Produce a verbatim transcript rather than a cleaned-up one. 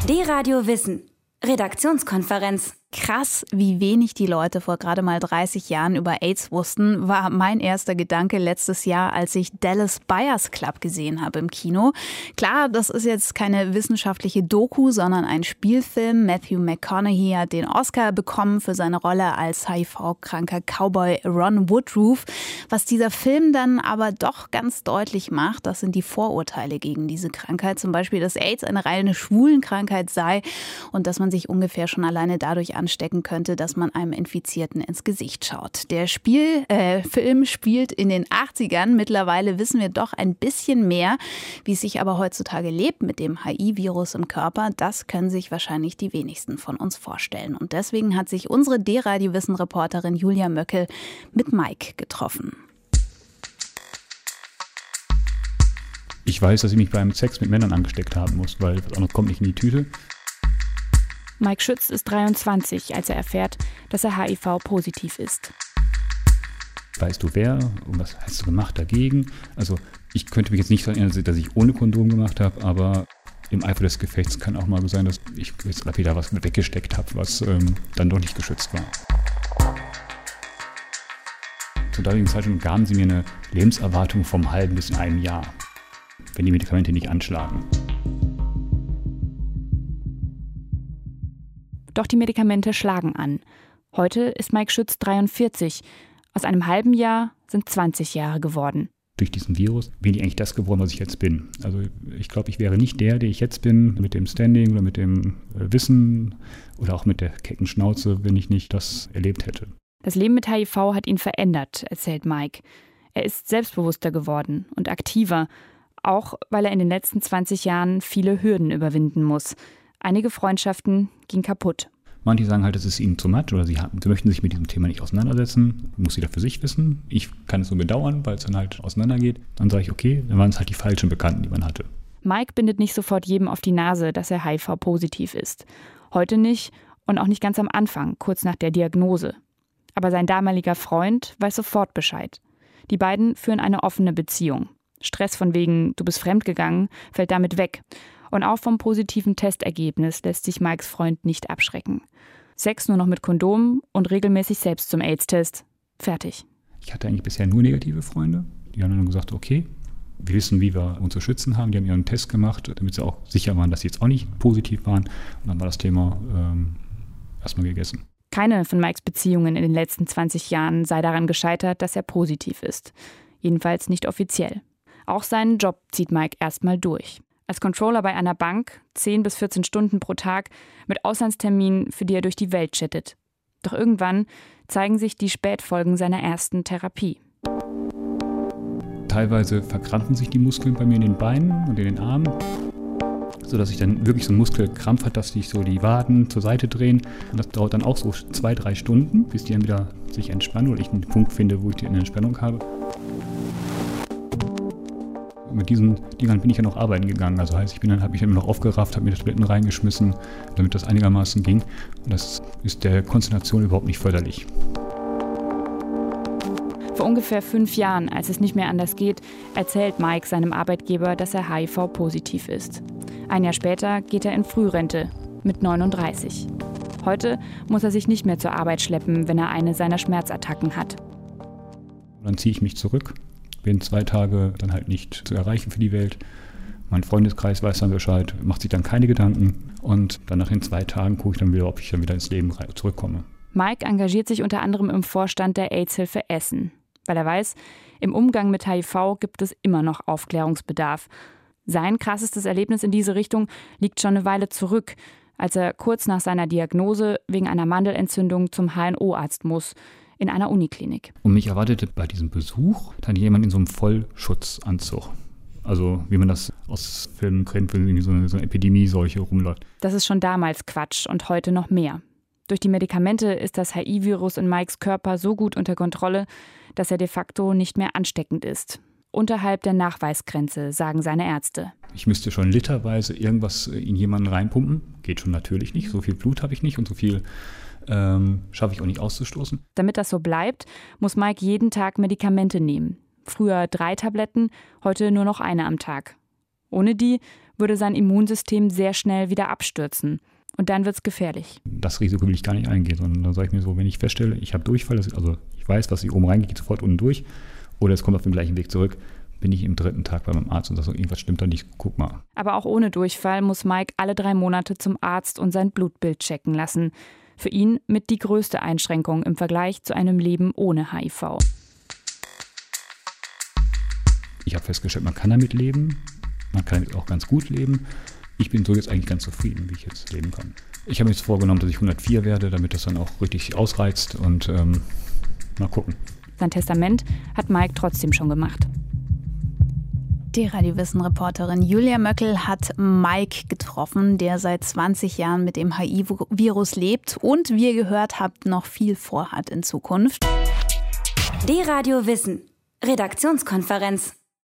D-Radio Wissen. Redaktionskonferenz. Krass, wie wenig die Leute vor gerade mal dreißig Jahren über AIDS wussten, war mein erster Gedanke letztes Jahr, als ich Dallas Buyers Club gesehen habe im Kino. Klar, das ist jetzt keine wissenschaftliche Doku, sondern ein Spielfilm. Matthew McConaughey hat den Oscar bekommen für seine Rolle als H I V-kranker Cowboy Ron Woodruff. Was dieser Film dann aber doch ganz deutlich macht, das sind die Vorurteile gegen diese Krankheit. Zum Beispiel, dass AIDS eine reine Schwulenkrankheit sei und dass man sich ungefähr schon alleine dadurch anstecken könnte, dass man einem Infizierten ins Gesicht schaut. Der Spiel, äh, Film spielt in den achtzigern. Mittlerweile wissen wir doch ein bisschen mehr. Wie es sich aber heutzutage lebt mit dem H I V-Virus im Körper, das können sich wahrscheinlich die wenigsten von uns vorstellen. Und deswegen hat sich unsere D-Radio-Wissen-Reporterin Julia Möckel mit Mike getroffen. Ich weiß, dass ich mich beim Sex mit Männern angesteckt haben muss, weil das andere kommt nicht in die Tüte. Mike Schütz ist dreiundzwanzig, als er erfährt, dass er H I V-positiv ist. Weißt du wer und was hast du gemacht dagegen? Also ich könnte mich jetzt nicht daran erinnern, dass ich ohne Kondom gemacht habe, aber im Eifer des Gefechts kann auch mal so sein, dass ich jetzt wieder was weggesteckt habe, was ähm, dann doch nicht geschützt war. Zur damaligen Zeitpunkt gaben sie mir eine Lebenserwartung vom halben bis in einem Jahr, wenn die Medikamente nicht anschlagen. Doch die Medikamente schlagen an. Heute ist Mike Schütz dreiundvierzig. Aus einem halben Jahr sind zwanzig Jahre geworden. Durch diesen Virus bin ich eigentlich das geworden, was ich jetzt bin. Also ich glaube, ich wäre nicht der, der ich jetzt bin, mit dem Standing oder mit dem Wissen oder auch mit der kecken Schnauze, wenn ich nicht das erlebt hätte. Das Leben mit H I V hat ihn verändert, erzählt Mike. Er ist selbstbewusster geworden und aktiver, auch weil er in den letzten zwanzig Jahren viele Hürden überwinden muss. Einige Freundschaften gingen kaputt. Manche sagen halt, es ist ihnen zu much oder sie, haben, sie möchten sich mit diesem Thema nicht auseinandersetzen. Muss jeder für sich wissen. Ich kann es nur bedauern, weil es dann halt auseinandergeht. Dann sage ich, okay, dann waren es halt die falschen Bekannten, die man hatte. Mike bindet nicht sofort jedem auf die Nase, dass er H I V-positiv ist. Heute nicht und auch nicht ganz am Anfang, kurz nach der Diagnose. Aber sein damaliger Freund weiß sofort Bescheid. Die beiden führen eine offene Beziehung. Stress von wegen, du bist fremdgegangen, fällt damit weg. Und auch vom positiven Testergebnis lässt sich Mikes Freund nicht abschrecken. Sex nur noch mit Kondom und regelmäßig selbst zum AIDS-Test. Fertig. Ich hatte eigentlich bisher nur negative Freunde. Die haben dann gesagt, okay, wir wissen, wie wir uns zu schützen haben. Die haben ihren Test gemacht, damit sie auch sicher waren, dass sie jetzt auch nicht positiv waren. Und dann war das Thema ähm, erstmal gegessen. Keine von Mikes Beziehungen in den letzten zwanzig Jahren sei daran gescheitert, dass er positiv ist. Jedenfalls nicht offiziell. Auch seinen Job zieht Mike erstmal durch. Als Controller bei einer Bank, zehn bis vierzehn Stunden pro Tag, mit Auslandsterminen, für die er durch die Welt chattet. Doch irgendwann zeigen sich die Spätfolgen seiner ersten Therapie. Teilweise verkrampfen sich die Muskeln bei mir in den Beinen und in den Armen, sodass ich dann wirklich so einen Muskelkrampf hat, dass sich so die Waden zur Seite drehen. Und das dauert dann auch so zwei, drei Stunden, bis die dann wieder sich entspannen oder ich einen Punkt finde, wo ich die in Entspannung habe. Mit diesen Dingern bin ich ja noch arbeiten gegangen. Also heißt, ich bin dann, habe mich immer noch aufgerafft, habe mir Tabletten reingeschmissen, damit das einigermaßen ging. Und das ist der Konzentration überhaupt nicht förderlich. Vor ungefähr fünf Jahren, als es nicht mehr anders geht, erzählt Mike seinem Arbeitgeber, dass er H I V-positiv ist. Ein Jahr später geht er in Frührente mit neununddreißig. Heute muss er sich nicht mehr zur Arbeit schleppen, wenn er eine seiner Schmerzattacken hat. Dann ziehe ich mich zurück. Bin zwei Tage dann halt nicht zu erreichen für die Welt. Mein Freundeskreis weiß dann Bescheid, macht sich dann keine Gedanken. Und dann nach den zwei Tagen gucke ich dann wieder, ob ich dann wieder ins Leben zurückkomme. Mike engagiert sich unter anderem im Vorstand der AIDS-Hilfe Essen, weil er weiß, im Umgang mit H I V gibt es immer noch Aufklärungsbedarf. Sein krassestes Erlebnis in diese Richtung liegt schon eine Weile zurück, als er kurz nach seiner Diagnose wegen einer Mandelentzündung zum H N O-Arzt muss, in einer Uniklinik. Und mich erwartete bei diesem Besuch dann jemand in so einem Vollschutzanzug. Also wie man das aus Filmen kennt, wenn so eine, so eine Epidemie-Seuche rumläuft. Das ist schon damals Quatsch und heute noch mehr. Durch die Medikamente ist das H I V-Virus in Mikes Körper so gut unter Kontrolle, dass er de facto nicht mehr ansteckend ist. Unterhalb der Nachweisgrenze, sagen seine Ärzte. Ich müsste schon literweise irgendwas in jemanden reinpumpen. Geht schon natürlich nicht. So viel Blut habe ich nicht und so viel ähm, schaffe ich auch nicht auszustoßen. Damit das so bleibt, muss Mike jeden Tag Medikamente nehmen. Früher drei Tabletten, heute nur noch eine am Tag. Ohne die würde sein Immunsystem sehr schnell wieder abstürzen. Und dann wird's gefährlich. Das Risiko will ich gar nicht eingehen, sondern dann sage ich mir so, wenn ich feststelle, ich habe Durchfall, also ich weiß, was hier oben reingeht, geht sofort unten durch, oder es kommt auf den gleichen Weg zurück, bin ich im dritten Tag bei meinem Arzt und sage so, irgendwas stimmt da nicht, guck mal. Aber auch ohne Durchfall muss Mike alle drei Monate zum Arzt und sein Blutbild checken lassen. Für ihn mit die größte Einschränkung im Vergleich zu einem Leben ohne H I V. Ich habe festgestellt, man kann damit leben, man kann damit auch ganz gut leben. Ich bin so jetzt eigentlich ganz zufrieden, wie ich jetzt leben kann. Ich habe mir jetzt vorgenommen, dass ich hundertvier werde, damit das dann auch richtig ausreizt und ähm, mal gucken. Sein Testament hat Mike trotzdem schon gemacht. Die Radiowissen-Reporterin Julia Möckel hat Mike getroffen, der seit zwanzig Jahren mit dem H I V-Virus lebt und, wie ihr gehört habt, noch viel vorhat in Zukunft. Die Radio Wissen. Redaktionskonferenz.